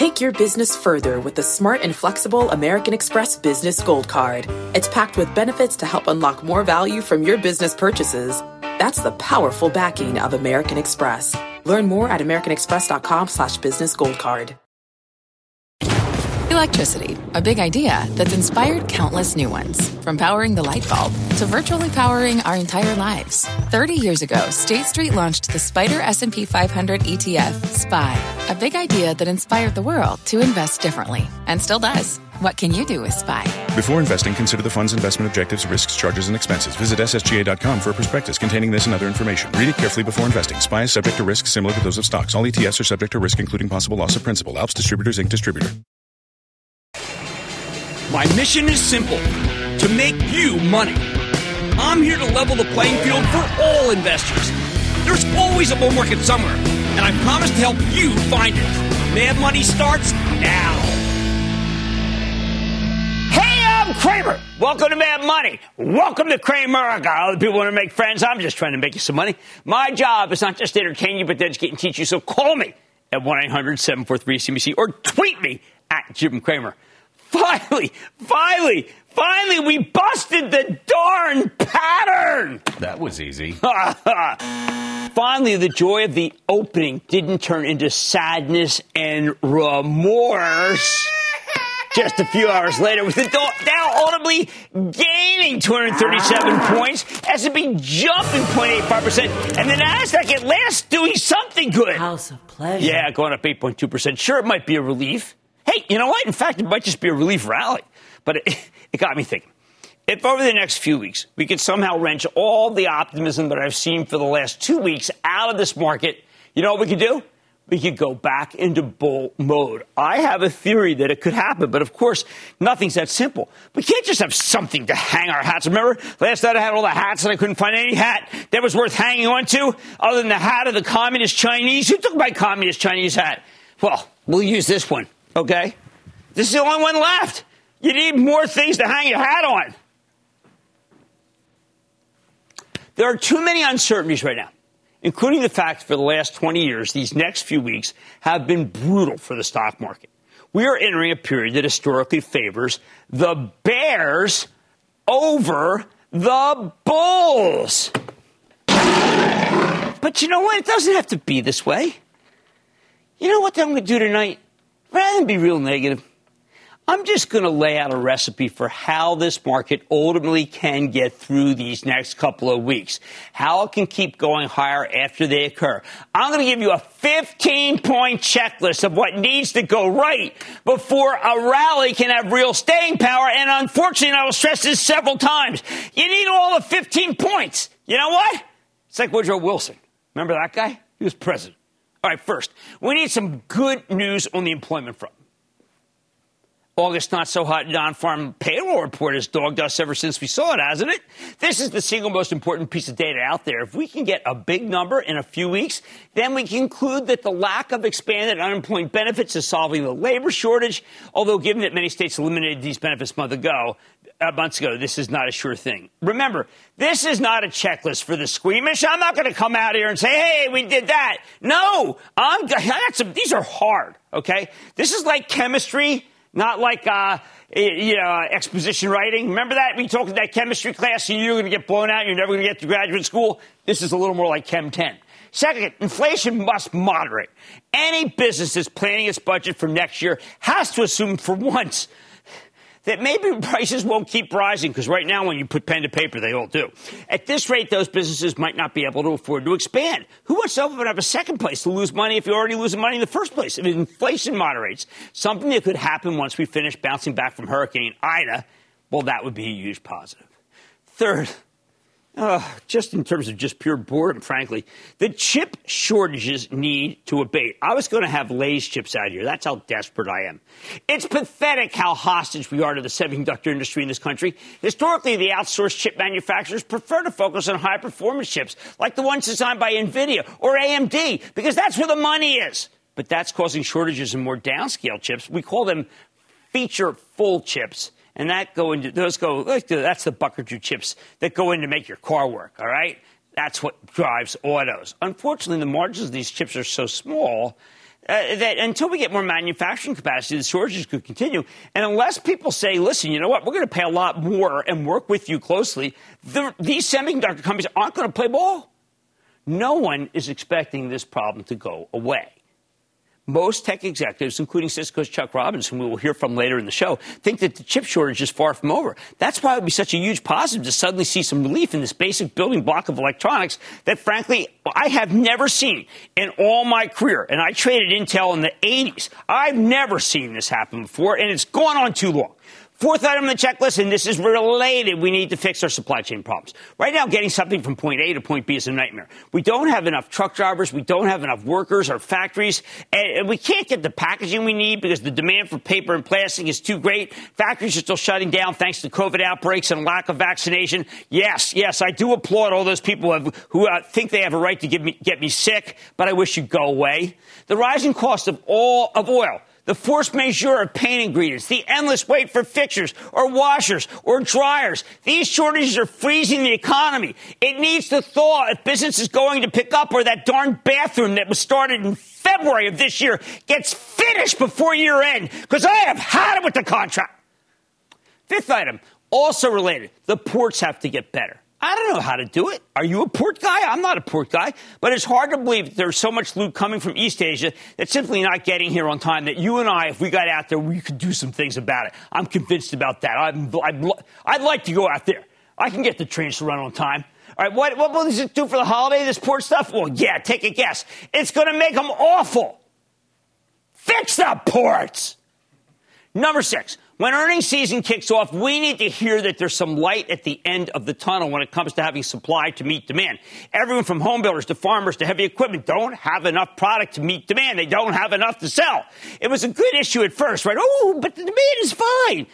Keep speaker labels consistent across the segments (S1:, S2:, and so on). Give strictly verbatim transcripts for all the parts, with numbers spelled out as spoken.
S1: Take your business further with the smart and flexible American Express Business Gold Card. It's packed with benefits to help unlock more value from your business purchases. That's the powerful backing of American Express. Learn more at americanexpress.com slash business gold card.
S2: Electricity, a big idea that's inspired countless new ones. From powering the light bulb to virtually powering our entire lives. thirty years ago, State Street launched the Spider S and P five hundred E T F, S P Y, a big idea that inspired the world to invest differently, and still does. What can you do with S P Y?
S3: Before investing, consider the fund's investment objectives, risks, charges, and expenses. Visit S S G A dot com for a prospectus containing this and other information. Read it carefully before investing. S P Y is subject to risks similar to those of stocks. All E T Fs are subject to risk, including possible loss of principal. Alps Distributors, Incorporated. Distributor.
S4: My mission is simple, to make you money. I'm here to level the playing field for all investors. There's always a bull market somewhere, and I promise to help you find it. Mad Money starts now. Hey, I'm Kramer. Welcome to Mad Money. Welcome to Cramerica. Other people want to make friends. I'm just trying to make you some money. My job is not just to entertain you, but to educate and teach you. So call me at one eight hundred seven four three C B C or tweet me at Jim Cramer. Finally, finally, finally, we busted the darn pattern.
S5: That was easy.
S4: Finally, the joy of the opening didn't turn into sadness and remorse. Just a few hours later, with the Dow audibly gaining two hundred thirty-seven points, S and P jumping zero point eight five percent, and the Nasdaq at last doing something good.
S6: House of pleasure.
S4: Yeah, going up eight point two percent. Sure, it might be a relief. Hey, you know what? In fact, it might just be a relief rally. But it, it got me thinking. If over the next few weeks we could somehow wrench all the optimism that I've seen for the last two weeks out of this market, you know what we could do? We could go back into bull mode. I have a theory that it could happen, but of course, nothing's that simple. We can't just have something to hang our hats. Remember, last night I had all the hats and I couldn't find any hat that was worth hanging on to other than the hat of the Communist Chinese. Who took my Communist Chinese hat? Well, we'll use this one. Okay? This is the only one left. You need more things to hang your hat on. There are too many uncertainties right now, including the fact for the last twenty years, these next few weeks have been brutal for the stock market. We are entering a period that historically favors the bears over the bulls. But you know what? It doesn't have to be this way. You know what I'm going to do tonight? Rather than be real negative, I'm just going to lay out a recipe for how this market ultimately can get through these next couple of weeks, how it can keep going higher after they occur. I'm going to give you a fifteen-point checklist of what needs to go right before a rally can have real staying power, and unfortunately, and I will stress this several times, you need all the fifteen points. You know what? It's like Woodrow Wilson. Remember that guy? He was president. All right, first, we need some good news on the employment front. August not so hot non-farm payroll report has dogged us ever since we saw it, hasn't it? This is the single most important piece of data out there. If we can get a big number in a few weeks, then we conclude that the lack of expanded unemployment benefits is solving the labor shortage, although given that many states eliminated these benefits months ago, uh, months ago, this is not a sure thing. Remember, this is not a checklist for the squeamish. I'm not going to come out here and say, hey, we did that. No, I'm, that's a, these are hard, okay? This is like chemistry. Not like, uh, you know, exposition writing. Remember that? We talked in that chemistry class, and you're going to get blown out, you're never going to get to graduate school. This is a little more like Chem ten. Second, inflation must moderate. Any business that's planning its budget for next year has to assume for once that maybe prices won't keep rising, because right now when you put pen to paper, they all do. At this rate, those businesses might not be able to afford to expand. Who wants to open up a second place to lose money if you're already losing money in the first place? If inflation moderates, something that could happen once we finish bouncing back from Hurricane Ida, well, that would be a huge positive. Third, Uh, just in terms of just pure boredom, frankly, the chip shortages need to abate. I was going to have Lay's chips out here. That's how desperate I am. It's pathetic how hostage we are to the semiconductor industry in this country. Historically, the outsourced chip manufacturers prefer to focus on high-performance chips, like the ones designed by NVIDIA or A M D, because that's where the money is. But that's causing shortages in more downscale chips. We call them feature-full chips. And that go into those go that's the buck or two chips that go in to make your car work. All right, that's what drives autos. Unfortunately, the margins of these chips are so small Uh, that until we get more manufacturing capacity, the shortages could continue. And unless people say, listen, you know what, we're going to pay a lot more and work with you closely, the, these semiconductor companies aren't going to play ball. No one is expecting this problem to go away. Most tech executives, including Cisco's Chuck Robinson, who we will hear from later in the show, think that the chip shortage is far from over. That's why it would be such a huge positive to suddenly see some relief in this basic building block of electronics that, frankly, I have never seen in all my career. And I traded Intel in the eighties. I've never seen this happen before, and it's gone on too long. Fourth item on the checklist, and this is related, we need to fix our supply chain problems. Right now, getting something from point A to point B is a nightmare. We don't have enough truck drivers. We don't have enough workers or factories. And we can't get the packaging we need because the demand for paper and plastic is too great. Factories are still shutting down thanks to COVID outbreaks and lack of vaccination. Yes, yes, I do applaud all those people who, have, who uh, think they have a right to give me, get me sick, but I wish you'd go away. The rising cost of all of oil. The force majeure of paint ingredients, the endless wait for fixtures or washers or dryers. These shortages are freezing the economy. It needs to thaw if business is going to pick up, or that darn bathroom that was started in February of this year gets finished before year end, because I have had it with the contract. Fifth item, also related, the ports have to get better. I don't know how to do it. Are you a port guy? I'm not a port guy. But it's hard to believe that there's so much loot coming from East Asia that's simply not getting here on time, that you and I, if we got out there, we could do some things about it. I'm convinced about that. I'm, I'd, I'd like to go out there. I can get the trains to run on time. All right, what, what will this do for the holiday, this port stuff? Well, yeah, take a guess. It's going to make them awful. Fix the ports. Number six. When earnings season kicks off, we need to hear that there's some light at the end of the tunnel when it comes to having supply to meet demand. Everyone from home builders to farmers to heavy equipment don't have enough product to meet demand. They don't have enough to sell. It was a good issue at first, right? Oh, but the demand is fine.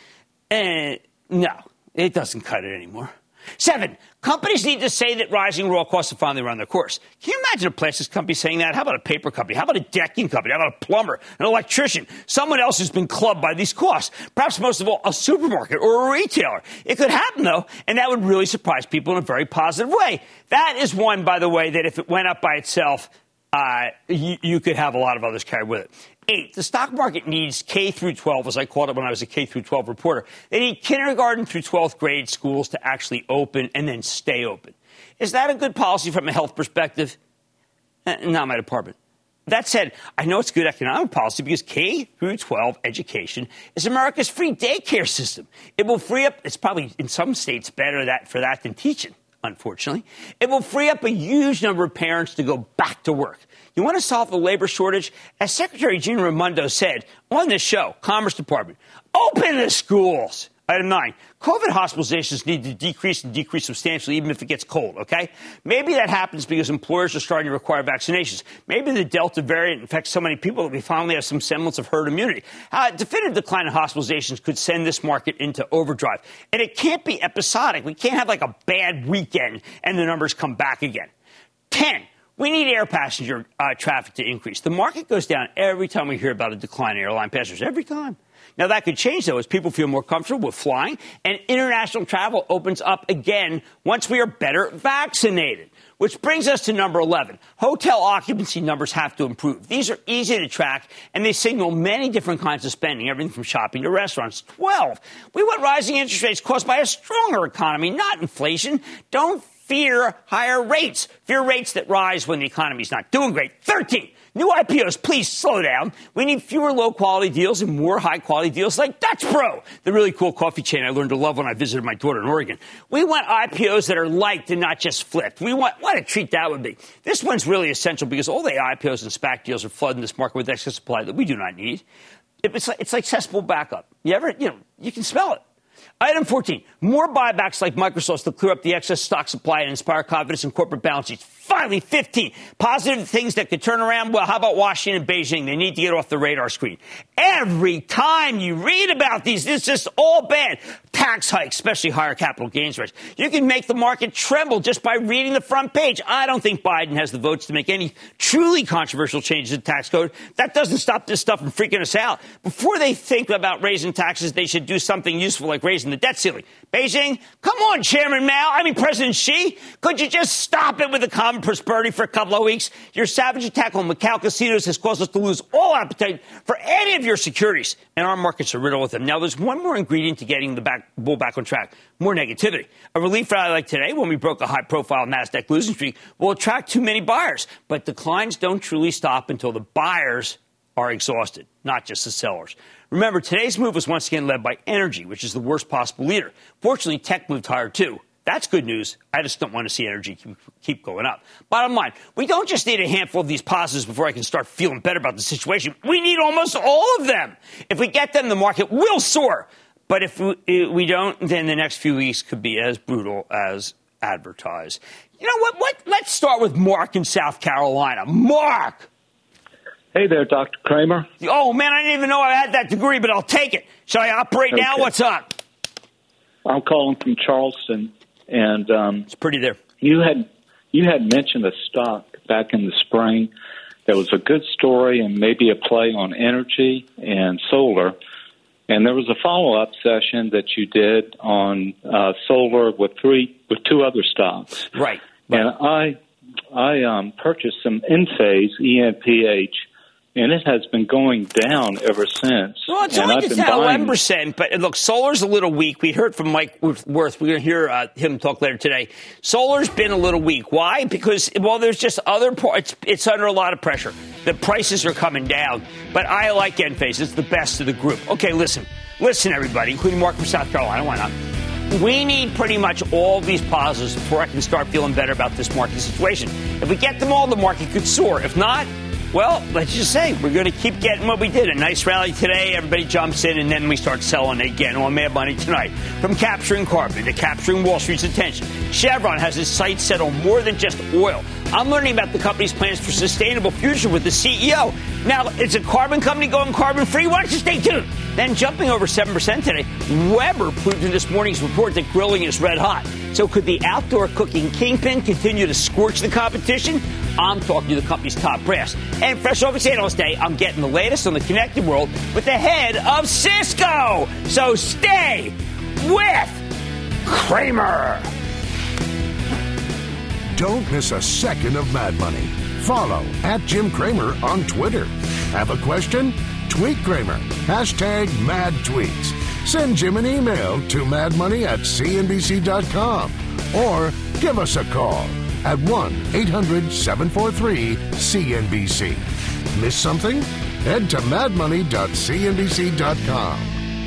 S4: And no, it doesn't cut it anymore. Seven, companies need to say that rising raw costs have finally run their course. Can you imagine a plastics company saying that? How about a paper company? How about a decking company? How about a plumber, an electrician, someone else who's been clubbed by these costs? Perhaps most of all, a supermarket or a retailer. It could happen, though, and that would really surprise people in a very positive way. That is one, by the way, that if it went up by itself, uh, you, you could have a lot of others carry with it. Eight, the stock market needs K through twelve, as I called it when I was a K through twelve reporter. They need kindergarten through twelfth grade schools to actually open and then stay open. Is that a good policy from a health perspective? Eh, not my department. That said, I know it's good economic policy because K through twelve education is America's free daycare system. It will free up, it's probably in some states better that for that than teaching, unfortunately. It will free up a huge number of parents to go back to work. You want to solve the labor shortage? As Secretary Gina Raimondo said on this show, Commerce Department, open the schools. Item nine, COVID hospitalizations need to decrease and decrease substantially, even if it gets cold, okay? Maybe that happens because employers are starting to require vaccinations. Maybe the Delta variant infects so many people that we finally have some semblance of herd immunity. Uh, definitive decline in hospitalizations could send this market into overdrive. And it can't be episodic. We can't have like a bad weekend and the numbers come back again. ten. We need air passenger uh, traffic to increase. The market goes down every time we hear about a decline in airline passengers, every time. Now, that could change, though, as people feel more comfortable with flying and international travel opens up again once we are better vaccinated. Which brings us to number eleven. Hotel occupancy numbers have to improve. These are easy to track, and they signal many different kinds of spending, everything from shopping to restaurants. twelve. We want rising interest rates caused by a stronger economy, not inflation. Don't fear higher rates. Fear rates that rise when the economy is not doing great. thirteen. New I P Os, please slow down. We need fewer low-quality deals and more high-quality deals like Dutch Bro, the really cool coffee chain I learned to love when I visited my daughter in Oregon. We want I P Os that are liked and not just flipped. We want, what a treat that would be. This one's really essential because all the I P Os and SPAC deals are flooding this market with excess supply that we do not need. It's like, it's like cesspool backup. You ever, you know, you can smell it. Item fourteen, more buybacks like Microsoft's to clear up the excess stock supply and inspire confidence in corporate balance sheets. Finally, fifteen, positive things that could turn around. Well, how about Washington and Beijing? They need to get off the radar screen. Every time you read about these, it's just all bad. tax hikes, especially higher capital gains rates. You can make the market tremble just by reading the front page. I don't think Biden has the votes to make any truly controversial changes to the tax code. That doesn't stop this stuff from freaking us out. Before they think about raising taxes, they should do something useful like raising the debt ceiling. Beijing, come on, Chairman Mao. I mean, President Xi, could you just stop it with the common prosperity for a couple of weeks? Your savage attack on Macau casinos has caused us to lose all appetite for any of your securities, and our markets are riddled with them. Now, there's one more ingredient to getting the back, bull back on track, more negativity. A relief rally like today, when we broke a high-profile NASDAQ losing streak, will attract too many buyers. But declines don't truly stop until the buyers are exhausted, not just the sellers. Remember, today's move was once again led by energy, which is the worst possible leader. Fortunately, tech moved higher, too. That's good news. I just don't want to see energy keep going up. Bottom line, we don't just need a handful of these positives before I can start feeling better about the situation. We need almost all of them. If we get them, the market will soar. But if we don't, then the next few weeks could be as brutal as advertised. You know what? what? Let's start with Mark in South Carolina. Mark!
S5: Hey there, Doctor Cramer.
S4: Oh, man, I didn't even know I had that degree, but I'll take it. Shall I operate okay. now? What's up?
S5: I'm calling from Charleston, and um,
S4: it's pretty there.
S5: You had you had mentioned a stock back in the spring that was a good story and maybe a play on energy and solar. And there was a follow-up session that you did on uh, solar with three with two other stocks.
S4: Right. right.
S5: And I I um, purchased some Enphase E N P H. And it has been going down ever since.
S4: Well, it's
S5: and
S4: only down eleven percent. But look, solar's a little weak. We heard from Mike Worth. We're going to hear uh, him talk later today. Solar's been a little weak. Why? Because, well, there's just other parts. It's, it's under a lot of pressure. The prices are coming down. But I like Enphase. It's the best of the group. Okay, listen. Listen, everybody, including Mark from South Carolina. Why not? We need pretty much all these positives before I can start feeling better about this market situation. If we get them all, the market could soar. If not, well, let's just say we're going to keep getting what we did. A nice rally today. Everybody jumps in, and then we start selling again on Mad Money tonight. From capturing carbon to capturing Wall Street's attention, Chevron has its sights set on more than just oil. I'm learning about the company's plans for sustainable future with the C E O. Now, it's a carbon company going carbon-free. Why don't you stay tuned? Then jumping over seven percent today, Weber proved in this morning's report that grilling is red hot. So could the outdoor cooking kingpin continue to scorch the competition? I'm talking to the company's top brass. And fresh off its Analyst Day, I'm getting the latest on the connected world with the head of Cisco. So stay with Cramer.
S6: Don't miss a second of Mad Money. Follow at Jim Cramer on Twitter. Have a question? Tweet Cramer. Hashtag Mad Tweets. Send Jim an email to madmoney at c n b c dot com or give us a call at one eight hundred seven four three C N B C. Miss something? Head to mad money dot c n b c dot com.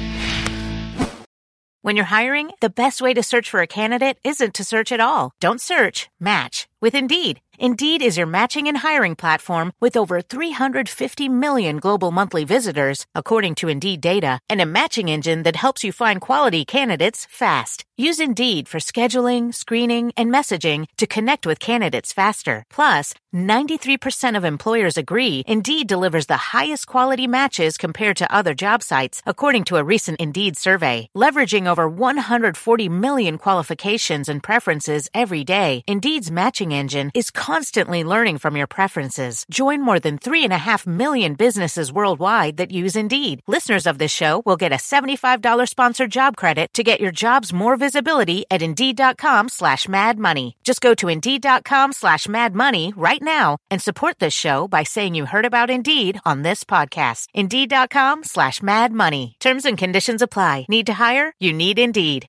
S7: When you're hiring, the best way to search for a candidate isn't to search at all. Don't search, match with Indeed. Indeed is your matching and hiring platform with over three hundred fifty million global monthly visitors, according to Indeed data, and a matching engine that helps you find quality candidates fast. Use Indeed for scheduling, screening, and messaging to connect with candidates faster. Plus, ninety-three percent of employers agree Indeed delivers the highest quality matches compared to other job sites, according to a recent Indeed survey. Leveraging over one hundred forty million qualifications and preferences every day, Indeed's matching engine is constantly learning from your preferences. Join more than three and a half million businesses worldwide that use Indeed. Listeners of this show will get a seventy-five dollars sponsored job credit to get your jobs more visibility at Indeed.com slash Mad Money. Just go to Indeed.com slash Mad Money right now and support this show by saying you heard about Indeed on this podcast. Indeed.com slash Mad Money. Terms and conditions apply. Need to hire? You need Indeed.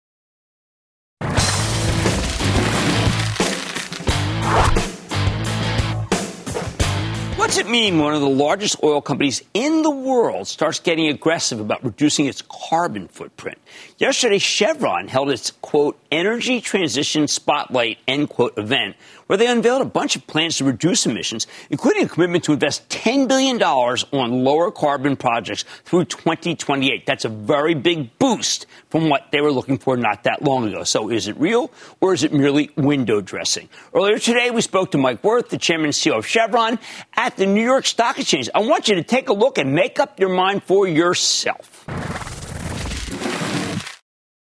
S4: What's it mean when one of the largest oil companies in the world starts getting aggressive about reducing its carbon footprint? Yesterday, Chevron held its, quote, energy transition spotlight, end quote, event, where they unveiled a bunch of plans to reduce emissions, including a commitment to invest ten billion dollars on lower carbon projects through twenty twenty-eight. That's a very big boost from what they were looking for not that long ago. So is it real or is it merely window dressing? Earlier today, we spoke to Mike Worth, the chairman and C E O of Chevron, at the New York Stock Exchange. I want you to take a look and make up your mind for yourself.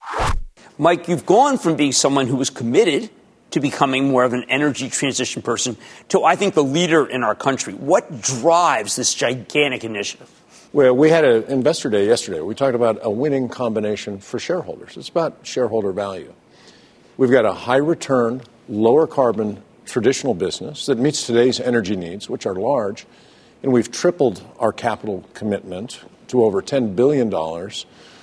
S4: Mike, you've gone from being someone who was committed to becoming more of an energy transition person to, I think, the leader in our country. What drives this gigantic initiative?
S8: Well, we had an investor day yesterday. We talked about a winning combination for shareholders. It's about shareholder value. We've got a high return, lower carbon traditional business that meets today's energy needs, which are large, and we've tripled our capital commitment to over ten billion dollars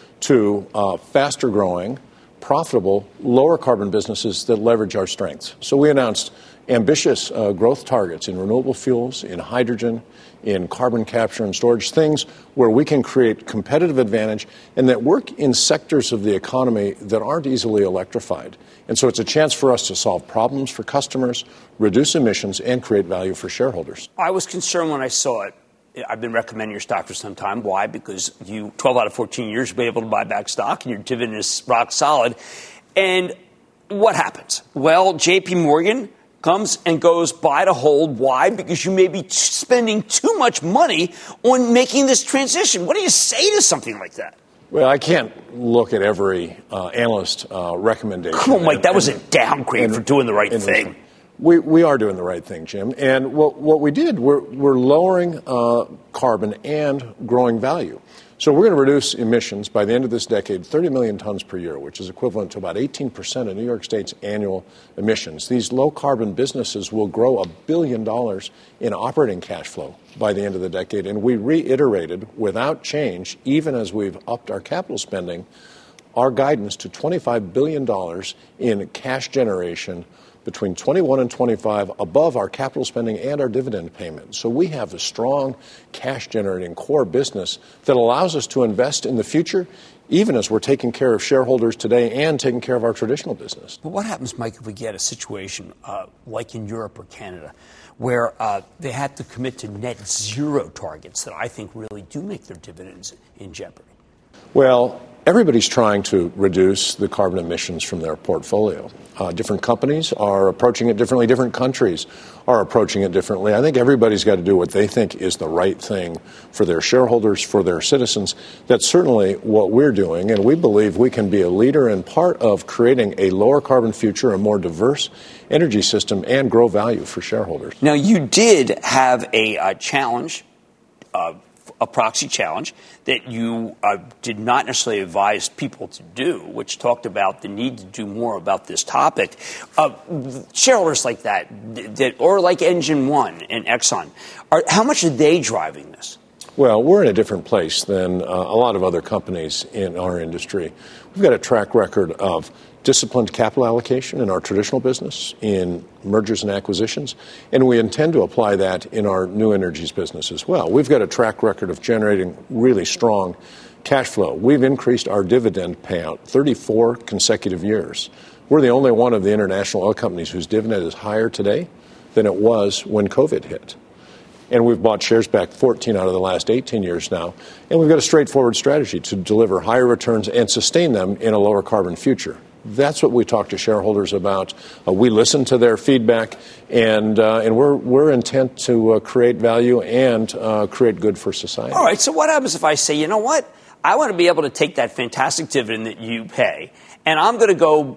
S8: to uh, faster growing, profitable, lower carbon businesses that leverage our strengths. So we announced ambitious uh, growth targets in renewable fuels, in hydrogen, in carbon capture and storage, things where we can create competitive advantage and that work in sectors of the economy that aren't easily electrified. And so it's a chance for us to solve problems for customers, reduce emissions, and create value for shareholders.
S4: I was concerned when I saw it. I've been recommending your stock for some time. Why? Because you, twelve out of fourteen years, you've been able to buy back stock, and your dividend is rock solid. And what happens? Well, J P Morgan comes and goes buy to hold. Why? Because you may be t- spending too much money on making this transition. What do you say to something like that?
S8: Well, I can't look at every uh, analyst uh, recommendation.
S4: Come on, Mike,
S8: and,
S4: that was
S8: and,
S4: a downgrade
S8: and,
S4: for doing the right
S8: and,
S4: thing.
S8: We we are doing the right thing, Jim. And what what we did, we're we're lowering uh, carbon and growing value. So we're going to reduce emissions by the end of this decade, thirty million tons per year, which is equivalent to about eighteen percent of New York State's annual emissions. These low-carbon businesses will grow a billion dollars in operating cash flow by the end of the decade. And we reiterated, without change, even as we've upped our capital spending, our guidance to twenty-five billion dollars in cash generation between twenty-one and twenty-five, above our capital spending and our dividend payment. So we have a strong cash-generating core business that allows us to invest in the future, even as we're taking care of shareholders today and taking care of our traditional business.
S4: But what happens, Mike, if we get a situation uh, like in Europe or Canada, where uh, they have to commit to net zero targets that I think really do make their dividends in jeopardy?
S8: Well, everybody's trying to reduce the carbon emissions from their portfolio. Uh, different companies are approaching it differently. Different countries are approaching it differently. I think everybody's got to do what they think is the right thing for their shareholders, for their citizens. That's certainly what we're doing, and we believe we can be a leader and part of creating a lower carbon future, a more diverse energy system, and grow value for shareholders.
S4: Now, you did have a uh, challenge, uh, a proxy challenge that you uh, did not necessarily advise people to do, which talked about the need to do more about this topic. Uh, shareholders like that, that, or like Engine One and Exxon, are, how much are they driving this?
S8: Well, we're in a different place than uh, a lot of other companies in our industry. We've got a track record of disciplined capital allocation in our traditional business, in mergers and acquisitions, and we intend to apply that in our new energies business as well. We've got a track record of generating really strong cash flow. We've increased our dividend payout thirty-four consecutive years. We're the only one of the international oil companies whose dividend is higher today than it was when COVID hit. And we've bought shares back fourteen out of the last eighteen years now. And we've got a straightforward strategy to deliver higher returns and sustain them in a lower carbon future. That's what we talk to shareholders about. Uh, we listen to their feedback, and uh, and we're we're intent to uh, create value and uh, create good for society.
S4: All right. So what happens if I say, you know what? I want to be able to take that fantastic dividend that you pay, and I'm going to go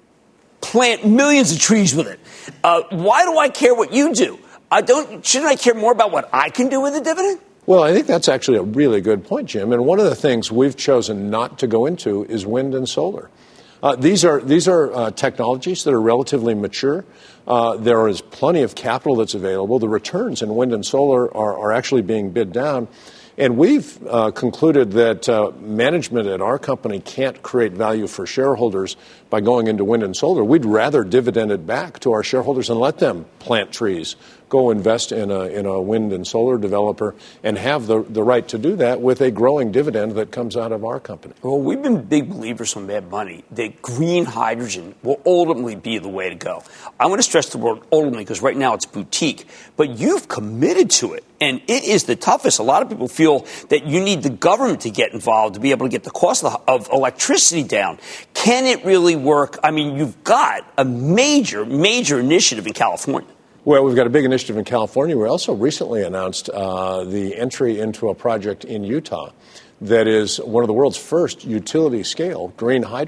S4: plant millions of trees with it. Uh, why do I care what you do? I don't. Shouldn't I care more about what I can do with the dividend?
S8: Well, I think that's actually a really good point, Jim. And one of the things we've chosen not to go into is wind and solar. Uh, these are these are uh, technologies that are relatively mature. Uh, there is plenty of capital that's available. The returns in wind and solar are, are actually being bid down. And we've uh, concluded that uh, management at our company can't create value for shareholders by going into wind and solar. We'd rather dividend it back to our shareholders and let them plant trees, go invest in a in a wind and solar developer, and have the, the right to do that with a growing dividend that comes out of our company.
S4: Well, we've been big believers on Mad Money that green hydrogen will ultimately be the way to go. I want to stress the word ultimately because right now it's boutique, but you've committed to it, and it is the toughest. A lot of people feel that you need the government to get involved to be able to get the cost of, the, of electricity down. Can it really work? I mean, you've got a major, major initiative in California.
S8: Well, we've got a big initiative in California. We also recently announced uh, the entry into a project in Utah that is one of the world's first utility-scale green hydrogen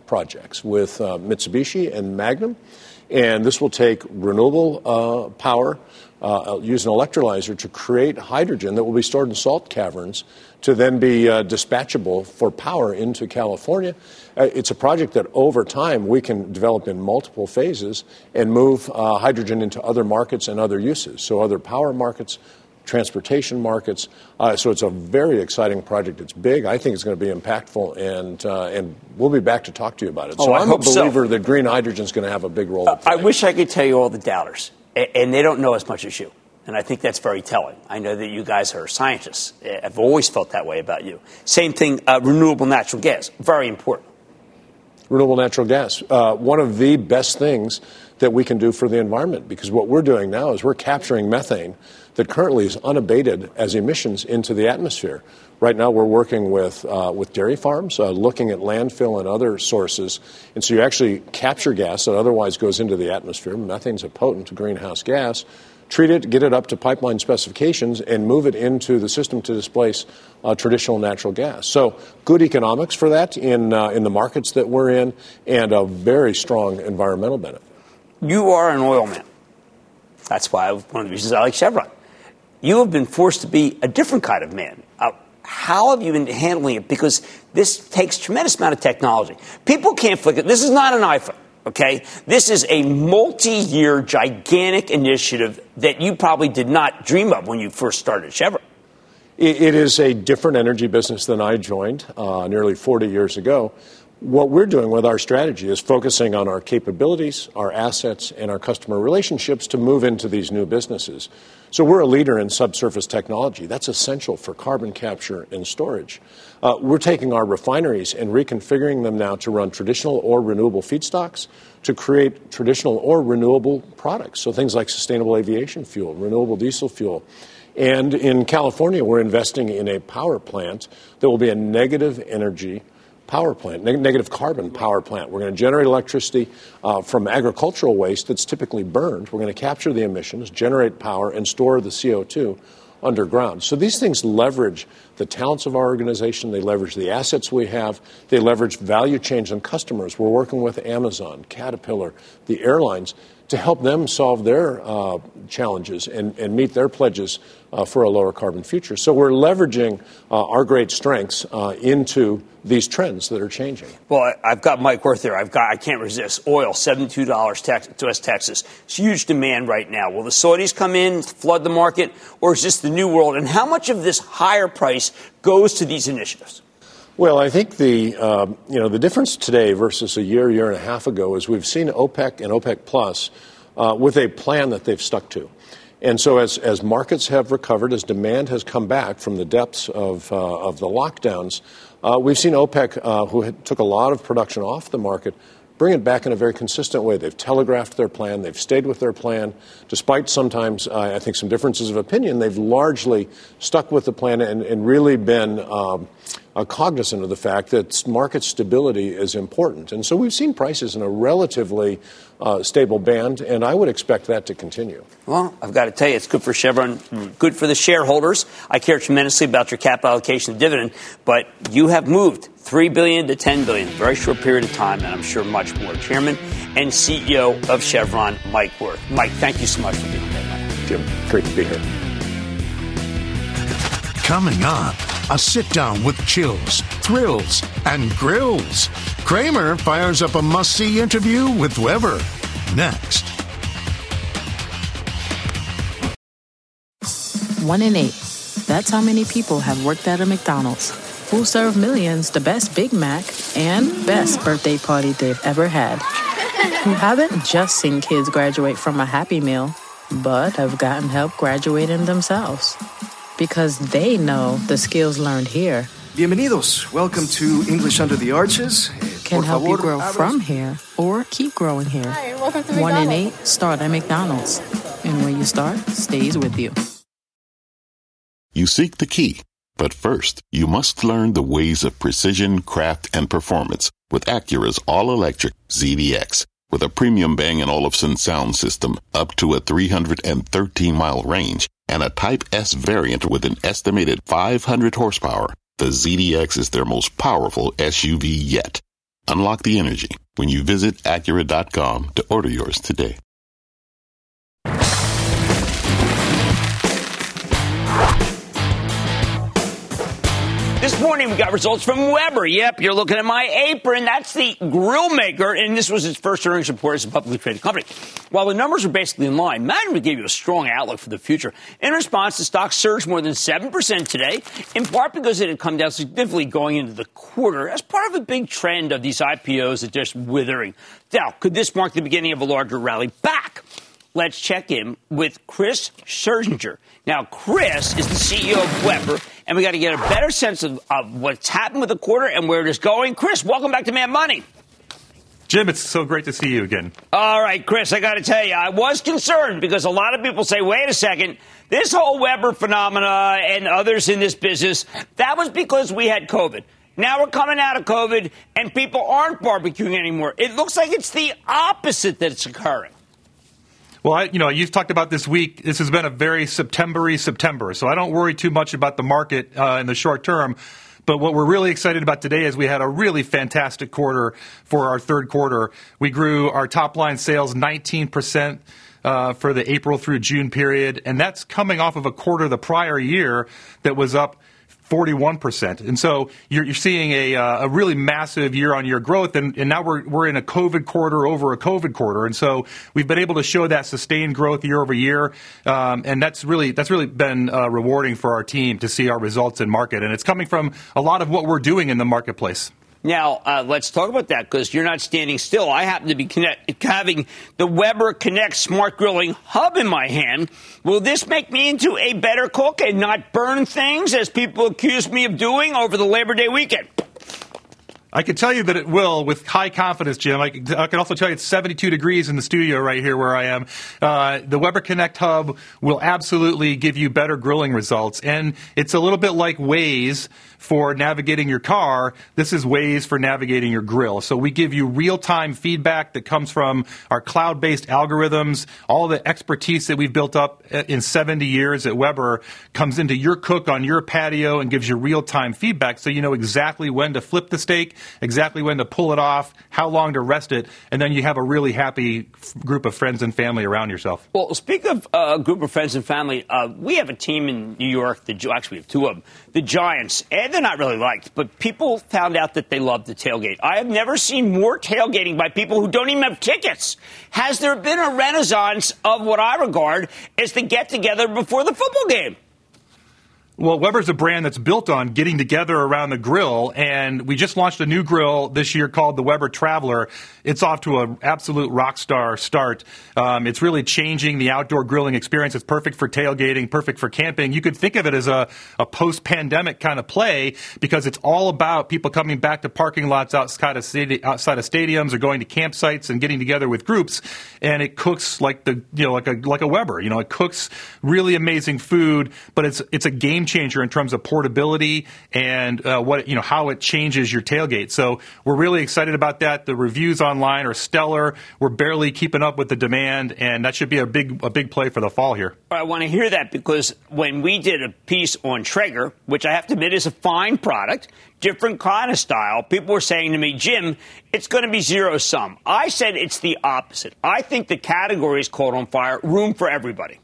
S8: projects with uh, Mitsubishi and Magnum. And this will take renewable uh, power, uh, use an electrolyzer to create hydrogen that will be stored in salt caverns to then be uh, dispatchable for power into California. Uh, it's a project that over time we can develop in multiple phases and move uh, hydrogen into other markets and other uses, so other power markets, transportation markets. Uh, so it's a very exciting project. It's big. I think it's going to be impactful, and uh, and we'll be back to talk to you about it.
S4: Oh,
S8: so
S4: I
S8: I'm
S4: hope
S8: a believer
S4: so.
S8: that green hydrogen is going to have a big role to
S4: Uh,
S8: play.
S4: I wish I could tell you all the doubters, and they don't know as much as you. And I think that's very telling. I know that you guys are scientists. I've always felt that way about you. Same thing, uh, renewable natural gas, very important.
S8: Renewable natural gas, uh, one of the best things that we can do for the environment, because what we're doing now is we're capturing methane that currently is unabated as emissions into the atmosphere. Right now we're working with uh, with dairy farms, uh, looking at landfill and other sources. And so you actually capture gas that otherwise goes into the atmosphere. Methane's a potent greenhouse gas. Treat it, get it up to pipeline specifications, and move it into the system to displace uh, traditional natural gas. So good economics for that in uh, in the markets that we're in, and a very strong environmental benefit.
S4: You are an oil man. That's why one of the reasons I like Chevron. You have been forced to be a different kind of man. Uh, how have you been handling it? Because this takes tremendous amount of technology. People can't flick it. This is not an iPhone. Okay, this is a multi-year, gigantic initiative that you probably did not dream of when you first started Chevron.
S8: It, it is a different energy business than I joined uh, nearly forty years ago. What we're doing with our strategy is focusing on our capabilities, our assets, and our customer relationships to move into these new businesses. So we're a leader in subsurface technology. That's essential for carbon capture and storage. Uh, we're taking our refineries and reconfiguring them now to run traditional or renewable feedstocks to create traditional or renewable products. So things like sustainable aviation fuel, renewable diesel fuel. And in California, we're investing in a power plant that will be a negative energy power plant, neg- negative carbon power plant. We're going to generate electricity uh, from agricultural waste that's typically burned. We're going to capture the emissions, generate power, and store the C O two underground. So these things leverage the talents of our organization. They leverage the assets we have. They leverage value chains and customers. We're working with Amazon, Caterpillar, the airlines to help them solve their uh, challenges and, and meet their pledges uh, for a lower carbon future. So we're leveraging uh, our great strengths uh, into these trends that are changing.
S4: Well, I've got Mike Wirth there. I've got, I can't resist. Oil, seventy-two dollars tex- to West Texas. It's huge demand right now. Will the Saudis come in, flood the market, or is this the new world? And how much of this higher price goes to these initiatives?
S8: Well, I think the um, you know the difference today versus a year, year and a half ago is we've seen OPEC and OPEC Plus uh, with a plan that they've stuck to. And so as, as markets have recovered, as demand has come back from the depths of, uh, of the lockdowns, uh, we've seen OPEC, uh, who had, took a lot of production off the market, bring it back in a very consistent way. They've telegraphed their plan. They've stayed with their plan. Despite sometimes, uh, I think, some differences of opinion, they've largely stuck with the plan and, and really been um, uh, cognizant of the fact that market stability is important. And so we've seen prices in a relatively uh, stable band, and I would expect that to continue.
S4: Well, I've got to tell you, it's good for Chevron, good for the shareholders. I care tremendously about your capital allocation and dividend, but you have moved three billion dollars to ten billion dollars, very short period of time, and I'm sure much more. Chairman and C E O of Chevron, Mike Wirth. Mike, thank you so much for being here, Mike.
S8: Jim, great to be here.
S6: Coming up, a sit-down with chills, thrills, and grills. Kramer fires up a must-see interview with Weber. Next.
S9: One in eight. That's how many people have worked at a McDonald's. Who serve millions the best Big Mac and best birthday party they've ever had. Who haven't just seen kids graduate from a Happy Meal, but have gotten help graduating themselves. Because they know the skills learned here
S10: Bienvenidos. Welcome to English Under the Arches.
S9: can
S10: Por
S9: help you
S10: favor,
S9: grow
S10: abra-
S9: from here or keep growing here.
S11: Hi, welcome to
S9: One in
S11: McDonald's.
S9: eight start at McDonald's. And when you start, stays with you.
S12: You seek the key, but first, you must learn the ways of precision, craft, and performance with Acura's all-electric Z D X. With a premium Bang & Olufsen sound system up to a three hundred thirteen mile range and a Type S variant with an estimated five hundred horsepower, the Z D X is their most powerful S U V yet. Unlock the energy when you visit Acura dot com to order yours today.
S4: This morning, we got results from Weber. Yep, you're looking at my apron. That's the grill maker, and this was its first earnings report as a publicly traded company. While the numbers are basically in line, management gave you a strong outlook for the future. In response, the stock surged more than seven percent today, in part because it had come down significantly going into the quarter as part of a big trend of these I P Os that are just withering. Now, could this mark the beginning of a larger rally back? Let's check in with Chris Scherzinger. Now, Chris is the C E O of Weber, and we got to get a better sense of, of what's happened with the quarter and where it is going. Chris, welcome back to Mad Money.
S11: Jim, it's so great to see you again.
S4: All right, Chris, I got to tell you, I was concerned because a lot of people say, wait a second, this whole Weber phenomena and others in this business, that was because we had COVID. Now we're coming out of COVID, and people aren't barbecuing anymore. It looks like it's the opposite that's occurring.
S11: Well, I, you know, you've talked about this week. This has been a very September-y September, so I don't worry too much about the market uh, in the short term. But what we're really excited about today is we had a really fantastic quarter for our third quarter. We grew our top-line sales nineteen percent uh, for the April through June period, and that's coming off of a quarter the prior year that was up forty-one percent. And so you're, you're seeing a, uh, a really massive year-on-year growth, and, and now we're we're in a COVID quarter over a COVID quarter. And so we've been able to show that sustained growth year over year, um, and that's really that's really been uh, rewarding for our team to see our results in market. And it's coming from a lot of what we're doing in the marketplace.
S4: Now, uh, let's talk about that because you're not standing still. I happen to be connect- having the Weber Connect Smart Grilling Hub in my hand. Will this make me into a better cook and not burn things as people accuse me of doing over the Labor Day weekend?
S11: I can tell you that it will with high confidence, Jim. I can, I can also tell you it's seventy-two degrees in the studio right here where I am. Uh, the Weber Connect Hub will absolutely give you better grilling results. And it's a little bit like Waze for navigating your car. This is Waze for navigating your grill. So we give you real-time feedback that comes from our cloud-based algorithms. All the expertise that we've built up in seventy years at Weber comes into your cook on your patio and gives you real-time feedback so you know exactly when to flip the steak, exactly when to pull it off, how long to rest it, and then you have a really happy f- group of friends and family around yourself.
S4: Well, speak of a uh, group of friends and family, uh, we have a team in New York, the, actually we have two of them, the Giants, and they're not really liked, but people found out that they love the tailgate. I have never seen more tailgating by people who don't even have tickets. Has there been a renaissance of what I regard as the get-together before the football game?
S11: Well, Weber's a brand that's built on getting together around the grill, and we just launched a new grill this year called the Weber Traveler. It's off to an absolute rock star start. Um, it's really changing the outdoor grilling experience. It's perfect for tailgating, perfect for camping. You could think of it as a, a post-pandemic kind of play because it's all about people coming back to parking lots outside of, stadi- outside of stadiums or going to campsites and getting together with groups. And it cooks like the you know like a like a Weber. You know, it cooks really amazing food, but it's it's a game changer in terms of portability and uh, what you know how it changes your tailgate. So we're really excited about that. The reviews online are stellar. We're barely keeping up with the demand, and that should be a big a big play for the fall here.
S4: I want to hear that because when we did a piece on Traeger, which I have to admit is a fine product, different kind of style, people were saying to me, Jim, it's going to be zero sum. I said it's the opposite. I think the category is caught on fire, room for everybody.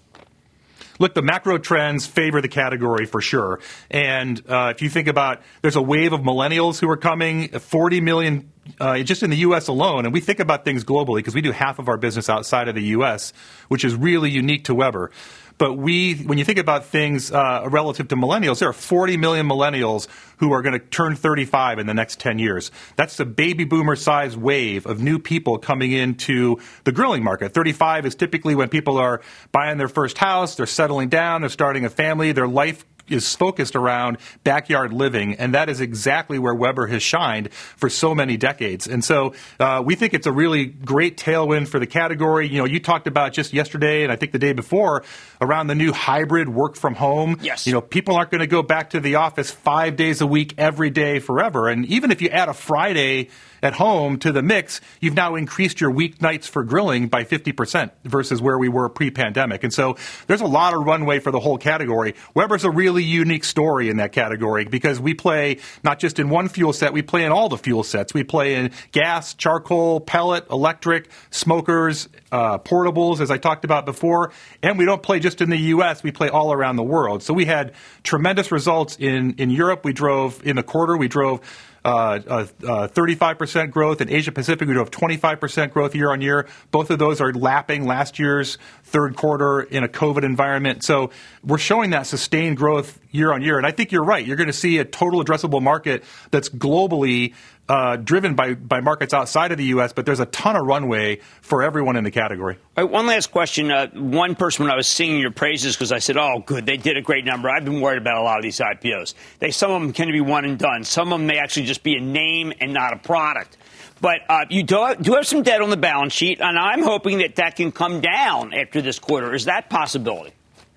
S11: Look, the macro trends favor the category for sure. And uh, if you think about, there's a wave of millennials who are coming, forty million uh, just in the U S alone. And we think about things globally because we do half of our business outside of the U S, which is really unique to Weber. But we, when you think about things uh, relative to millennials, there are forty million millennials who are going to turn thirty-five in the next ten years. That's the baby boomer-sized wave of new people coming into the grilling market. thirty-five is typically when people are buying their first house, they're settling down, they're starting a family, their life is focused around backyard living, and that is exactly where Weber has shined for so many decades. And so uh, we think it's a really great tailwind for the category. You know, you talked about just yesterday, and I think the day before, around the new hybrid work from home.
S4: Yes.
S11: You know, people aren't going to go back to the office five days a week, every day, forever. And even if you add a Friday at home to the mix, you've now increased your weeknights for grilling by fifty percent versus where we were pre-pandemic. And so there's a lot of runway for the whole category. Weber's a really really unique story in that category because we play not just in one fuel set, we play in all the fuel sets. We play in gas, charcoal, pellet, electric, smokers, uh, portables, as I talked about before. And we don't play just in the U S, we play all around the world. So we had tremendous results in, in Europe. We drove, in the quarter, we drove Uh, uh, uh, thirty-five percent growth. In Asia Pacific, we drove twenty-five percent growth year on year. Both of those are lapping last year's third quarter in a COVID environment. So we're showing that sustained growth year on year. And I think you're right. You're going to see a total addressable market that's globally uh, driven by, by markets outside of the U S, but there's a ton of runway for everyone in the category.
S4: All right, one last question. Uh, one person, when I was singing your praises, because I said, oh, good, they did a great number. I've been worried about a lot of these I P Os. They, some of them can be one and done. Some of them may actually just be a name and not a product. But uh, you do, do have some debt on the balance sheet, and I'm hoping that that can come down after this quarter. Is that a possibility?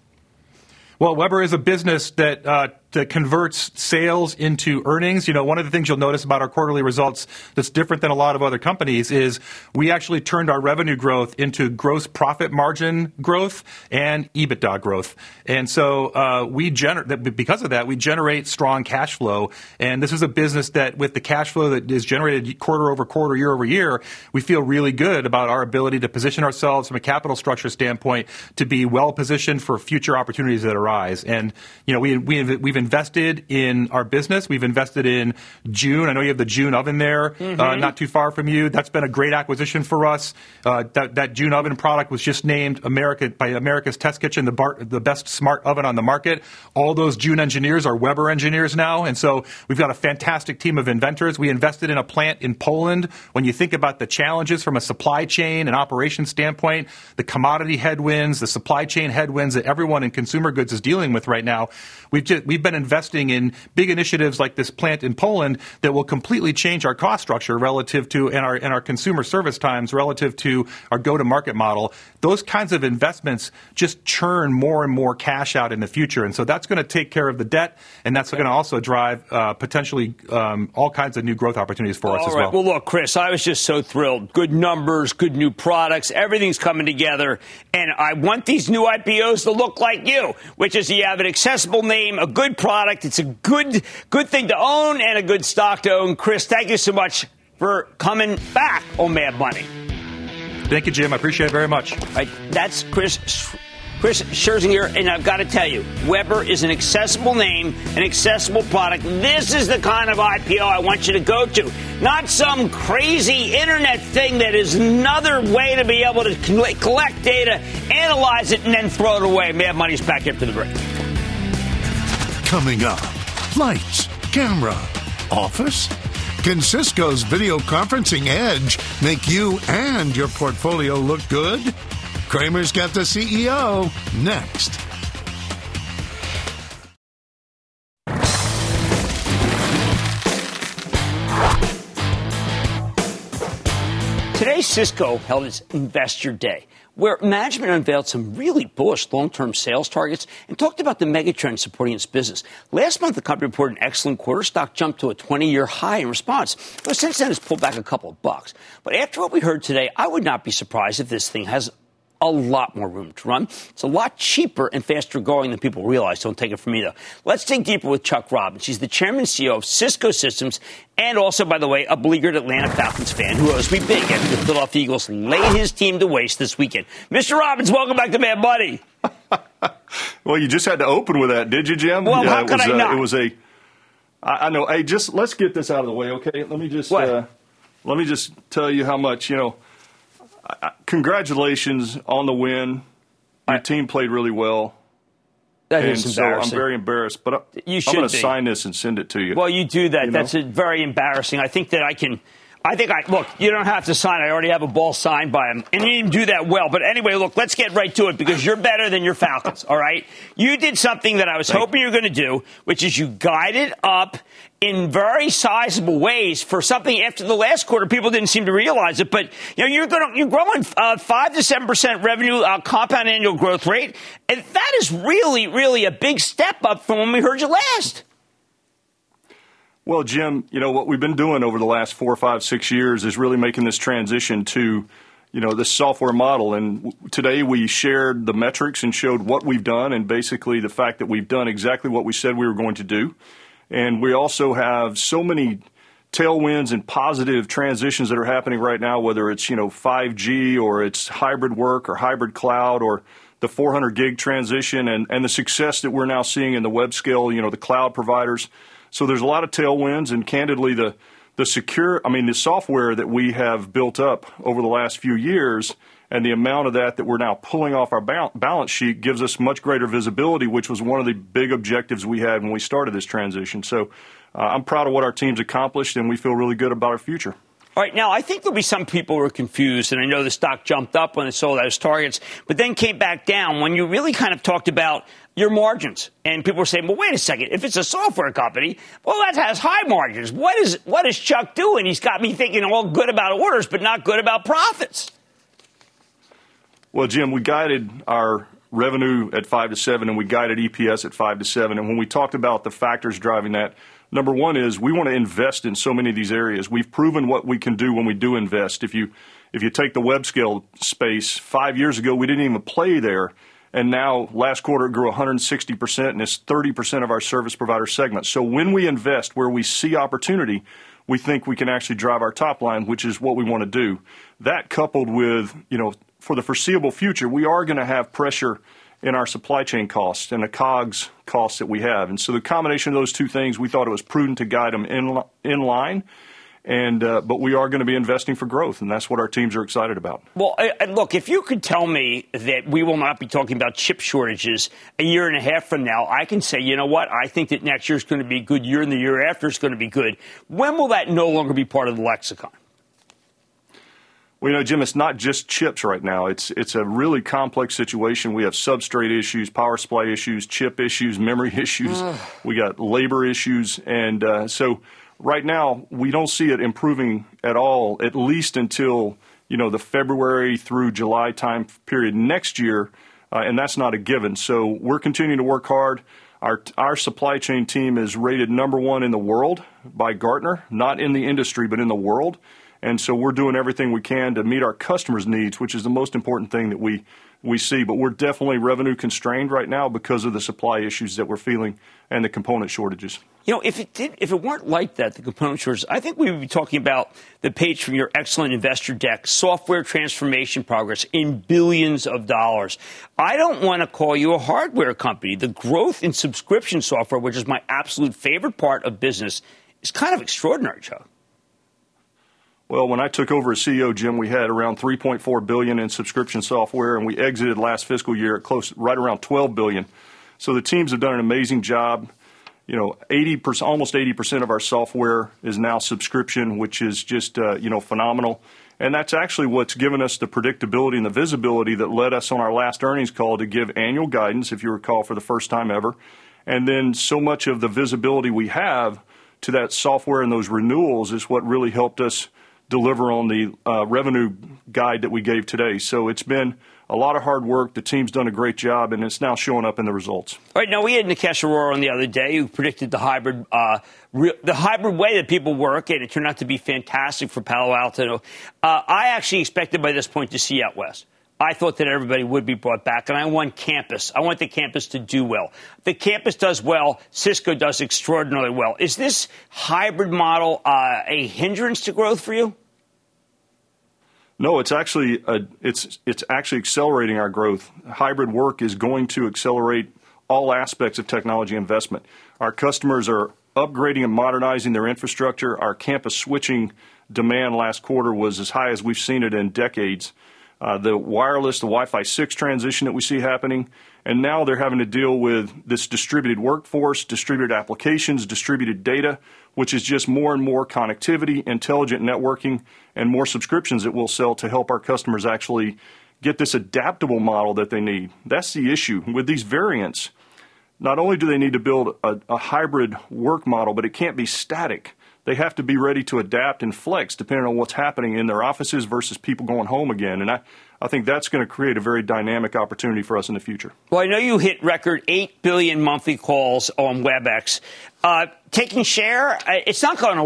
S11: Well, Weber is a business that uh, that converts sales into earnings. You know, one of the things you'll notice about our quarterly results that's different than a lot of other companies is we actually turned our revenue growth into gross profit margin growth and EBITDA growth. And so uh, we gener- because of that, we generate strong cash flow. And this is a business that with the cash flow that is generated quarter over quarter, year over year, we feel really good about our ability to position ourselves from a capital structure standpoint to be well positioned for future opportunities that arise. And, you know, we, we, we've invested in our business. We've invested in June. I know you have the June oven there, mm-hmm. uh, not too far from you. That's been a great acquisition for us. Uh, that, that June oven product was just named America by America's Test Kitchen the, bar, the best smart oven on the market. All those June engineers are Weber engineers now, and so we've got a fantastic team of inventors. We invested in a plant in Poland. When you think about the challenges from a supply chain and operation standpoint, the commodity headwinds, the supply chain headwinds that everyone in consumer goods is dealing with right now, we've just, we've been investing in big initiatives like this plant in Poland that will completely change our cost structure relative to and our and our consumer service times relative to our go-to-market model. Those kinds of investments just churn more and more cash out in the future, and so that's going to take care of the debt, and that's going to also drive uh, potentially um, all kinds of new growth opportunities for us
S4: all
S11: as
S4: right.
S11: well.
S4: Well, look, Chris, I was just so thrilled. Good numbers, good new products, everything's coming together, and I want these new I P Os to look like you, which is you have an accessible name, a good product. It's a good good thing to own and a good stock to own. Chris, thank you so much for coming back on Mad Money.
S11: Thank you, Jim. I appreciate it very much.
S4: All right, that's Chris Chris Scherzinger, and I've got to tell you, Weber is an accessible name, an accessible product. This is the kind of I P O I want you to go to, not some crazy internet thing that is another way to be able to collect data, analyze it, and then throw it away. Mad Money's back after the break.
S6: Coming up, lights, camera, office. Can Cisco's video conferencing edge make you and your portfolio look good? Kramer's got the C E O next.
S4: Today, Cisco held its Investor Day, where management unveiled some really bullish long-term sales targets and talked about the megatrends supporting its business. Last month, the company reported an excellent quarter. Stock jumped to a twenty-year high in response. But since then, it's pulled back a couple of bucks. But after what we heard today, I would not be surprised if this thing has a lot more room to run. It's a lot cheaper and faster growing than people realize. Don't take it from me, though. Let's dig deeper with Chuck Robbins. He's the chairman and C E O of Cisco Systems and also, by the way, a beleaguered Atlanta Falcons fan who owes me big after the Philadelphia Eagles laid his team to waste this weekend. Mister Robbins, welcome back to Mad Money.
S13: Well, you just had to open with that, did you, Jim?
S4: Well,
S13: yeah,
S4: how could
S13: was,
S4: I
S13: uh,
S4: not?
S13: It was a, I, I know, hey, just let's get this out of the way, okay? Let me just, uh, let me just tell you how much, you know, I, congratulations on the win. Your I, team played really well.
S4: That
S13: and
S4: is
S13: so
S4: embarrassing.
S13: I'm very embarrassed, but I,
S4: you
S13: I'm going
S4: be.
S13: to sign this and send it to you.
S4: Well, you do that.
S13: You
S4: That's
S13: know?
S4: a, very embarrassing. I think that I can. I think I look. You don't have to sign. I already have a ball signed by him, and you didn't do that well. But anyway, look. Let's get right to it because you're better than your Falcons. All right. You did something that I was
S13: Thank
S4: hoping you were going to do, which is you guided up in very sizable ways for something after the last quarter. People didn't seem to realize it, but you know you're going to, you're growing uh, five to seven percent revenue uh, compound annual growth rate, and that is really, really a big step up from when we heard you last.
S13: Well, Jim, you know, what we've been doing over the last four, five, six years is really making this transition to, you know, this software model. And today we shared the metrics and showed what we've done and basically the fact that we've done exactly what we said we were going to do. And we also have so many tailwinds and positive transitions that are happening right now, whether it's, you know, five G or it's hybrid work or hybrid cloud or the four hundred gig transition and, and the success that we're now seeing in the web scale, you know, the cloud providers. So there's a lot of tailwinds, and candidly, the The secure, I mean, the software that we have built up over the last few years and the amount of that that we're now pulling off our balance sheet gives us much greater visibility, which was one of the big objectives we had when we started this transition. So uh, I'm proud of what our team's accomplished, and we feel really good about our future.
S4: All right, now, I think there'll be some people who are confused, and I know the stock jumped up when it sold those targets, but then came back down when you really kind of talked about your margins. And people were saying, well, wait a second, if it's a software company, well, that has high margins. What is what is Chuck doing? He's got me thinking all good about orders, but not good about profits.
S13: Well, Jim, we guided our revenue at five to seven, and we guided E P S at five to seven. And when we talked about the factors driving that, number one is we want to invest in so many of these areas. We've proven what we can do when we do invest. If you if you take the web scale space, five years ago we didn't even play there, and now last quarter it grew one hundred sixty percent, and it's thirty percent of our service provider segment. So when we invest where we see opportunity, we think we can actually drive our top line, which is what we want to do. That coupled with, you know, for the foreseeable future, we are going to have pressure in our supply chain costs and the COGS costs that we have. And so the combination of those two things, we thought it was prudent to guide them in, in line. And uh, but we are going to be investing for growth, and that's what our teams are excited about.
S4: Well, uh, look, if you could tell me that we will not be talking about chip shortages a year and a half from now, I can say, you know what, I think that next year is going to be a good year and the year after is going to be good. When will that no longer be part of the lexicon?
S13: Well, you know, Jim, it's not just chips right now. It's it's a really complex situation. We have substrate issues, power supply issues, chip issues, memory issues. We got labor issues. And uh, so right now, we don't see it improving at all, at least until, you know, the February through July time period next year. Uh, and that's not a given. So we're continuing to work hard. Our our supply chain team is rated number one in the world by Gartner, not in the industry, but in the world. And so we're doing everything we can to meet our customers' needs, which is the most important thing that we, we see. But we're definitely revenue constrained right now because of the supply issues that we're feeling and the component shortages.
S4: You know, if it did, if it weren't like that, the component shortages, I think we would be talking about the page from your excellent investor deck, software transformation progress in billions of dollars. I don't want to call you a hardware company. The growth in subscription software, which is my absolute favorite part of business, is kind of extraordinary, Chuck.
S13: Well, when I took over as C E O, Jim, we had around three point four billion dollars in subscription software, and we exited last fiscal year at close, right around twelve billion dollars. So the teams have done an amazing job. You know, eighty percent, almost eighty percent of our software is now subscription, which is just, uh, you know, phenomenal. And that's actually what's given us the predictability and the visibility that led us on our last earnings call to give annual guidance, if you recall, for the first time ever. And then so much of the visibility we have to that software and those renewals is what really helped us deliver on the uh, revenue guide that we gave today. So it's been a lot of hard work. The team's done a great job, and it's now showing up in the results.
S4: All right, now we had Nikesh Arora on the other day who predicted the hybrid uh, re- the hybrid way that people work, and it turned out to be fantastic for Palo Alto. Uh, I actually expected by this point to see out west. I thought that everybody would be brought back, and I want campus. I want the campus to do well. The campus does well. Cisco does extraordinarily well. Is this hybrid model uh, a hindrance to growth for you?
S13: No, it's actually a, it's it's actually accelerating our growth. Hybrid work is going to accelerate all aspects of technology investment. Our customers are upgrading and modernizing their infrastructure. Our campus switching demand last quarter was as high as we've seen it in decades. Uh, the wireless, the Wi-Fi six transition that we see happening, and now they're having to deal with this distributed workforce, distributed applications, distributed data, which is just more and more connectivity, intelligent networking, and more subscriptions that we'll sell to help our customers actually get this adaptable model that they need. That's the issue. With these variants, not only do they need to build a, a hybrid work model, but it can't be static. They have to be ready to adapt and flex depending on what's happening in their offices versus people going home again. And I, I think that's going to create a very dynamic opportunity for us in the future.
S4: Well, I know you hit record eight billion monthly calls on WebEx. Uh, taking share, it's not going away.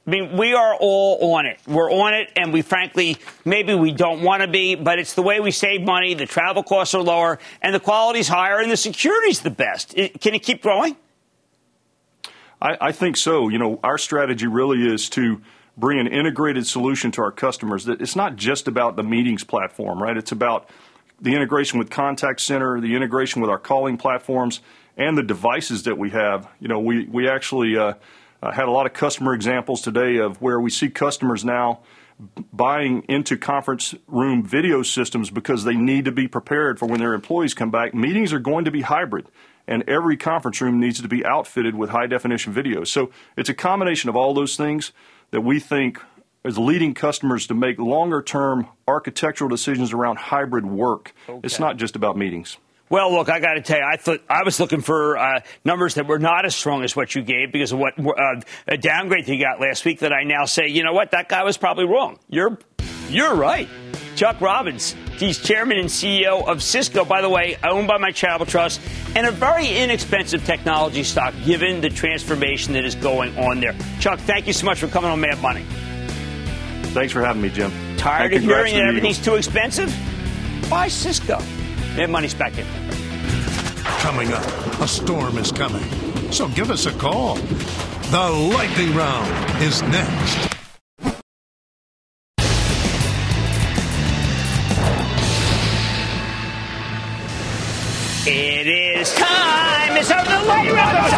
S4: I mean, we are all on it. We're on it, and we frankly, maybe we don't want to be, but it's the way we save money. The travel costs are lower, and the quality's higher, and the security's the best. It, can it keep growing?
S13: I, I think so. You know, our strategy really is to bring an integrated solution to our customers. That it's not just about the meetings platform, right? It's about the integration with Contact Center, the integration with our calling platforms, and the devices that we have. You know, we, we actually uh, uh, had a lot of customer examples today of where we see customers now buying into conference room video systems because they need to be prepared for when their employees come back. Meetings are going to be hybrid, and every conference room needs to be outfitted with high-definition video. So it's a combination of all those things that we think is leading customers to make longer-term architectural decisions around hybrid work. Okay. It's not just about meetings.
S4: Well, look, I got to tell you, I thought I was looking for uh, numbers that were not as strong as what you gave because of what uh, a downgrade that you got last week. That I now say, you know what, that guy was probably wrong. You're, you're right. Chuck Robbins, he's chairman and C E O of Cisco, by the way, owned by my Travel Trust, and a very inexpensive technology stock given the transformation that is going on there. Chuck, thank you so much for coming on Mad Money.
S13: Thanks for having me, Jim.
S4: Tired of hearing that everything's too expensive? Buy Cisco. Mad Money's back in.
S6: Coming up, a storm is coming. So give us a call. The lightning round is next.
S4: It is time. It's over the lightning round.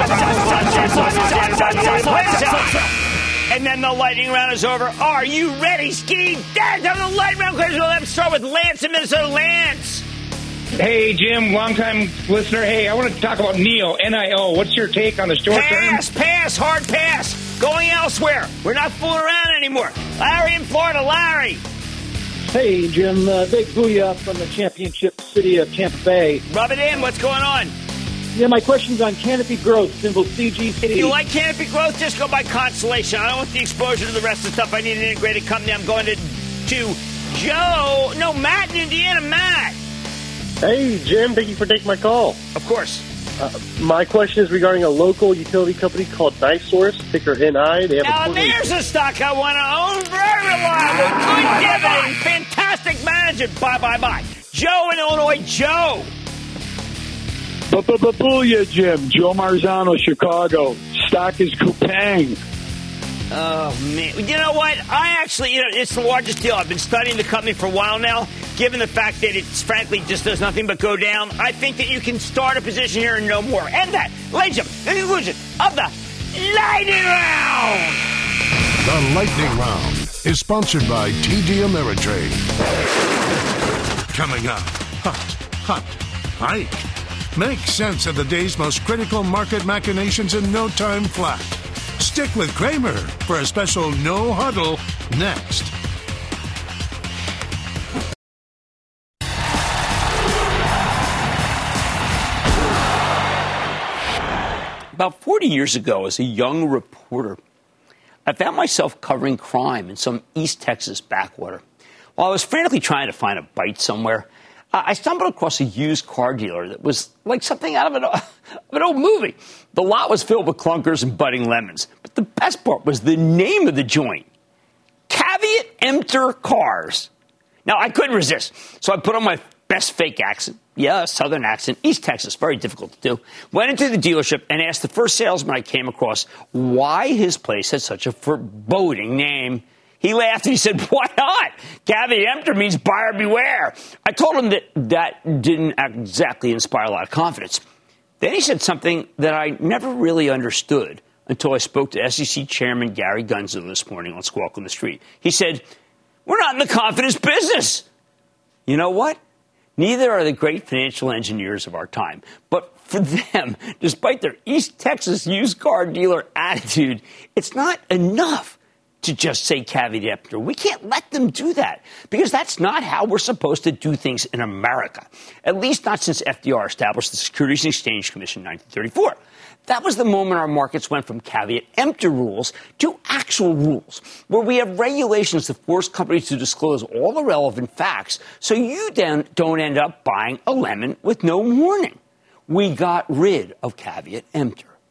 S4: And then the lightning round is over. Are you ready, Ski? That's over the lightning round. Let's start with Lance in Minnesota. Lance.
S14: Hey, Jim, long-time listener. Hey, I want to talk about N I O, N I O. What's your take on the short term?
S4: Pass, pass, hard pass. Going elsewhere. We're not fooling around anymore. Larry in Florida. Larry.
S15: Hey, Jim. Uh, big booyah from the championship city of Tampa Bay.
S4: Rub it in. What's going on?
S15: Yeah, my question's on Canopy Growth, symbol C G C.
S4: If you like Canopy Growth, just go by Constellation. I don't want the exposure to the rest of the stuff. I need an integrated company. I'm going to, to Joe. No, Matt in Indiana. Matt.
S16: Hey, Jim. Thank you for taking my call.
S4: Of course.
S16: Uh, my question is regarding a local utility company called NiSource, ticker N I. They have
S4: now,
S16: a
S4: there's a stock I want to own. Very reliable. Good dividend. Fantastic management. Bye, bye, bye. Joe in Illinois. Joe.
S17: Booyah, Jim. Joe Marzano, Chicago. Stock is Coupang.
S4: Oh, man. You know what? I actually, you know, it's the largest deal. I've been studying the company for a while now. Given the fact that it's frankly just does nothing but go down, I think that you can start a position here and no more. And that, ladies and gentlemen, the conclusion of the Lightning Round.
S6: The Lightning Round is sponsored by T D Ameritrade. Coming up, hot, hot, hike. Make sense of the day's most critical market machinations in no time flat. Stick with Kramer for a special no huddle next.
S4: About forty years ago, as a young reporter, I found myself covering crime in some East Texas backwater. While I was frantically trying to find a bite somewhere, I stumbled across a used car dealer that was like something out of an, of an old movie. The lot was filled with clunkers and budding lemons. But the best part was the name of the joint, Caveat Emptor Cars. Now, I couldn't resist, so I put on my best fake accent. Yeah, a southern accent, East Texas, very difficult to do. Went into the dealership and asked the first salesman I came across why his place had such a foreboding name. He laughed and he said, why not? Caveat emptor means buyer beware. I told him that that didn't exactly inspire a lot of confidence. Then he said something that I never really understood until I spoke to S E C Chairman Gary Gensler this morning on Squawk on the Street. He said, we're not in the confidence business. You know what? Neither are the great financial engineers of our time. But for them, despite their East Texas used car dealer attitude, it's not enough to just say caveat emptor. We can't let them do that because that's not how we're supposed to do things in America, at least not since F D R established the Securities and Exchange Commission in nineteen thirty-four. That was the moment our markets went from caveat emptor rules to actual rules, where we have regulations that force companies to disclose all the relevant facts so you then don't end up buying a lemon with no warning. We got rid of caveat emptor.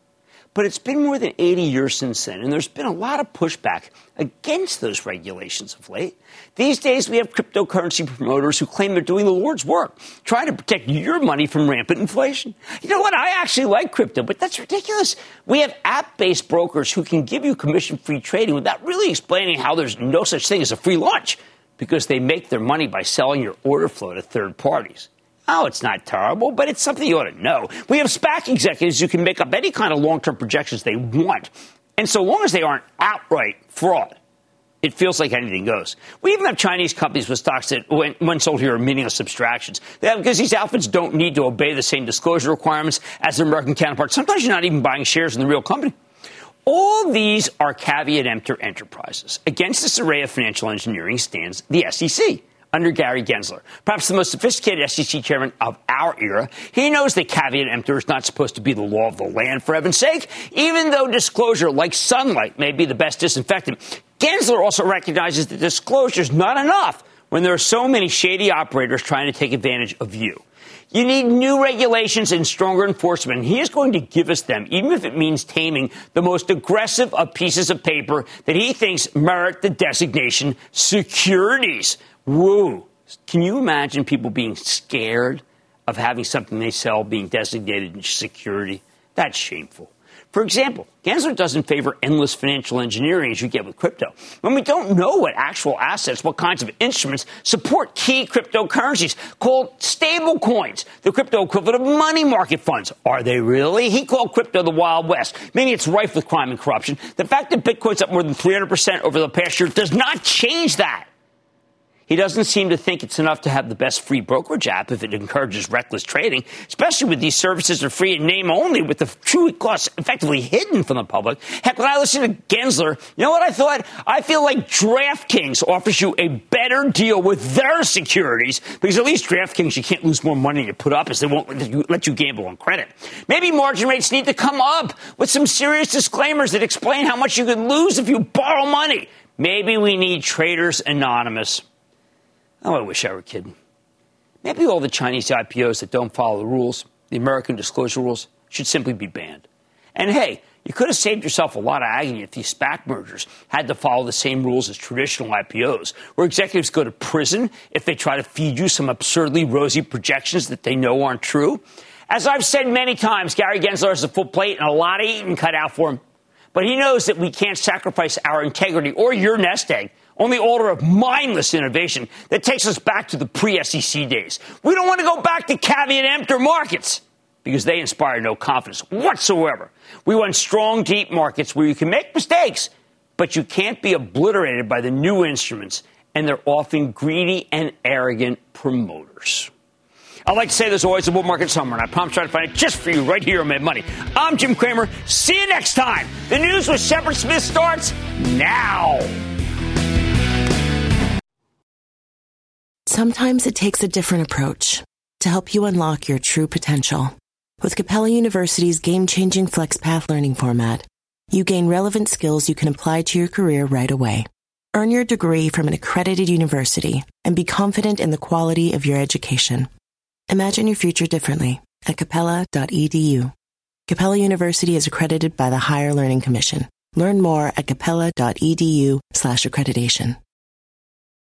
S4: But it's been more than eighty years since then, and there's been a lot of pushback against those regulations of late. These days, we have cryptocurrency promoters who claim they're doing the Lord's work, trying to protect your money from rampant inflation. You know what? I actually like crypto, but that's ridiculous. We have app-based brokers who can give you commission-free trading without really explaining how there's no such thing as a free lunch, because they make their money by selling your order flow to third parties. Oh, it's not terrible, but it's something you ought to know. We have SPAC executives who can make up any kind of long-term projections they want. And so long as they aren't outright fraud, it feels like anything goes. We even have Chinese companies with stocks that, when, when sold here, are meaningless subtractions. They have, because these outfits don't need to obey the same disclosure requirements as their American counterparts. Sometimes you're not even buying shares in the real company. All these are caveat emptor enterprises. Against this array of financial engineering stands the S E C. Under Gary Gensler, perhaps the most sophisticated S E C chairman of our era. He knows that caveat emptor is not supposed to be the law of the land, for heaven's sake, even though disclosure, like sunlight, may be the best disinfectant. Gensler also recognizes that disclosure is not enough when there are so many shady operators trying to take advantage of you. You need new regulations and stronger enforcement, and he is going to give us them, even if it means taming the most aggressive of pieces of paper that he thinks merit the designation securities. Woo. Can you imagine people being scared of having something they sell being designated in security? That's shameful. For example, Gensler doesn't favor endless financial engineering as you get with crypto. When we don't know what actual assets, what kinds of instruments support key cryptocurrencies called stable coins, the crypto equivalent of money market funds. Are they really? He called crypto the Wild West, meaning it's rife with crime and corruption. The fact that Bitcoin's up more than three hundred percent over the past year does not change that. He doesn't seem to think it's enough to have the best free brokerage app if it encourages reckless trading, especially with these services are free in name only, with the true costs effectively hidden from the public. Heck, when I listen to Gensler, you know what I thought? I feel like DraftKings offers you a better deal with their securities, because at least DraftKings, you can't lose more money than you put up, as they won't let you, let you gamble on credit. Maybe margin rates need to come up with some serious disclaimers that explain how much you could lose if you borrow money. Maybe we need Traders Anonymous. Oh, I wish I were kidding. Maybe all the Chinese I P Os that don't follow the rules, the American disclosure rules, should simply be banned. And hey, you could have saved yourself a lot of agony if these SPAC mergers had to follow the same rules as traditional I P Os, where executives go to prison if they try to feed you some absurdly rosy projections that they know aren't true. As I've said many times, Gary Gensler has a full plate and a lot of eating cut out for him. But he knows that we can't sacrifice our integrity or your nest egg on the altar of mindless innovation that takes us back to the pre-S E C days. We don't want to go back to caveat emptor markets because they inspire no confidence whatsoever. We want strong, deep markets where you can make mistakes, but you can't be obliterated by the new instruments and their often greedy and arrogant promoters. I'd like to say there's always a bull market somewhere, and I promise to try to find it just for you right here on Mad Money. I'm Jim Cramer. See you next time. The news with Shepard Smith starts now.
S18: Sometimes it takes a different approach to help you unlock your true potential. With Capella University's game-changing FlexPath learning format, you gain relevant skills you can apply to your career right away. Earn your degree from an accredited university and be confident in the quality of your education. Imagine your future differently at capella dot e d u. Capella University is accredited by the Higher Learning Commission. Learn more at capella dot e d u slash accreditation.